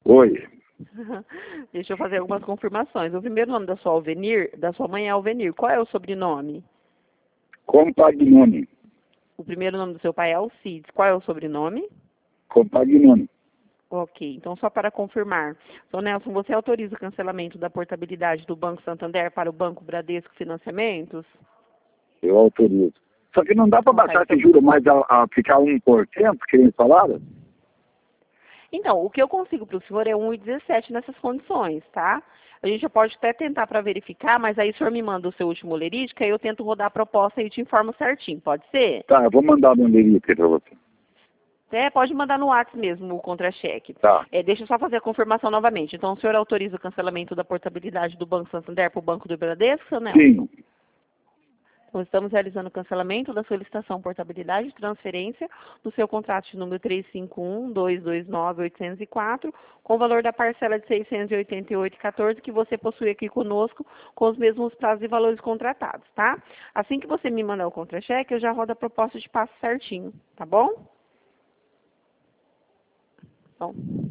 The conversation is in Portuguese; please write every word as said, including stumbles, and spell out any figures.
Oi. Deixa eu fazer algumas confirmações. O primeiro nome da sua Alvenir, da sua mãe é Alvenir. Qual é o sobrenome? Compagnoni. O primeiro nome do seu pai é Alcides. Qual é o sobrenome? Compagnoni. Ok, então só para confirmar. Sr. Nelson, você autoriza o cancelamento da portabilidade do Banco Santander para o Banco Bradesco Financiamentos? Eu autorizo. Só que não dá para Então, tá, baixar então... esse juro mais a, a ficar um por cento, que eles falaram? Então, o que eu consigo para o senhor é um vírgula dezessete nessas condições, tá? A gente já pode até tentar para verificar, mas aí o senhor me manda o seu último lerite, que aí eu tento rodar a proposta e te informo certinho, pode ser? Tá, eu vou mandar meu delírio aqui para você. É, pode mandar no WhatsApp mesmo o contra-cheque. Tá. É, deixa eu só fazer a confirmação novamente. Então, o senhor autoriza o cancelamento da portabilidade do Banco Santander para o Banco do Bradesco, seu Nelson? Sim. Então, estamos realizando o cancelamento da solicitação portabilidade e transferência do seu contrato de número três cinco um, dois dois nove, oito zero quatro, com o valor da parcela de seiscentos e oitenta e oito reais e quatorze centavos que você possui aqui conosco, com os mesmos prazos e valores contratados, tá? Assim que você me mandar o contra-cheque, eu já rodo a proposta de passo certinho, tá bom? Bom.